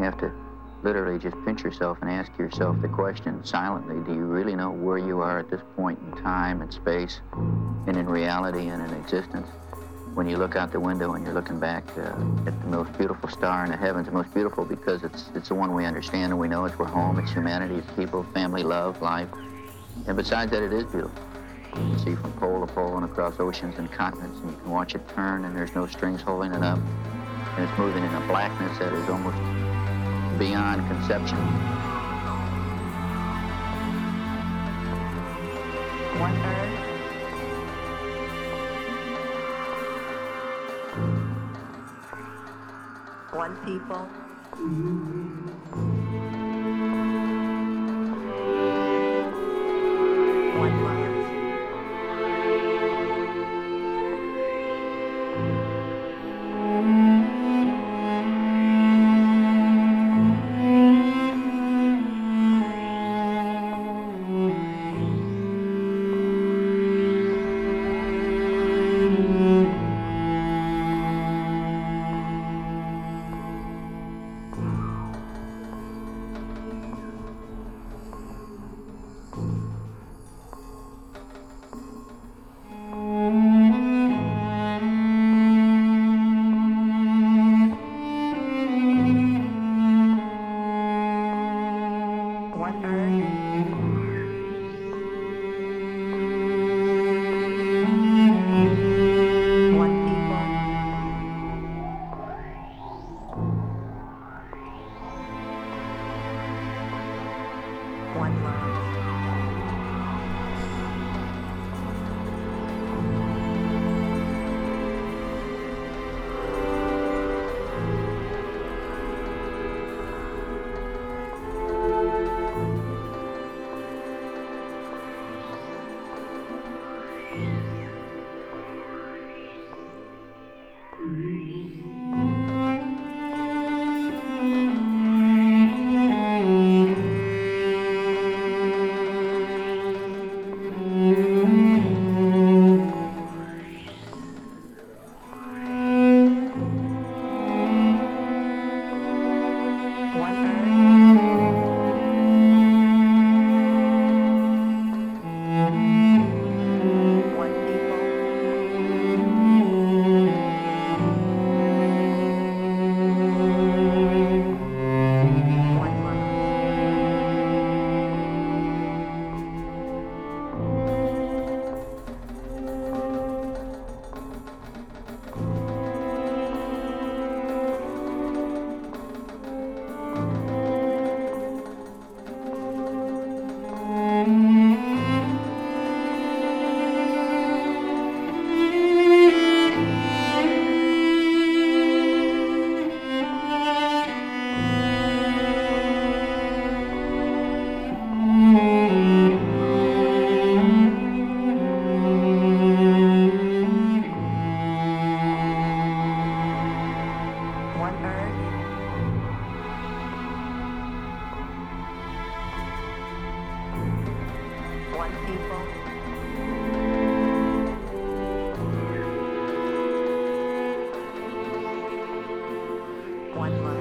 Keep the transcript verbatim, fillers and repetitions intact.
have to literally just pinch yourself and ask yourself the question silently, do you really know where you are at this point in time and space and in reality and in existence? When you look out the window and you're looking back uh, at the most beautiful star in the heavens, the most beautiful because it's it's the one we understand and we know it's we're home, it's humanity, it's people, family, love, life. And besides that, it is beautiful. You can see from pole to pole and across oceans and continents, and you can watch it turn and there's no strings holding it up. And it's moving in a blackness that is almost beyond conception. One Earth. One people. One land. One Earth. One people. One love. One Earth. One people. One love. One Earth. One people. One love.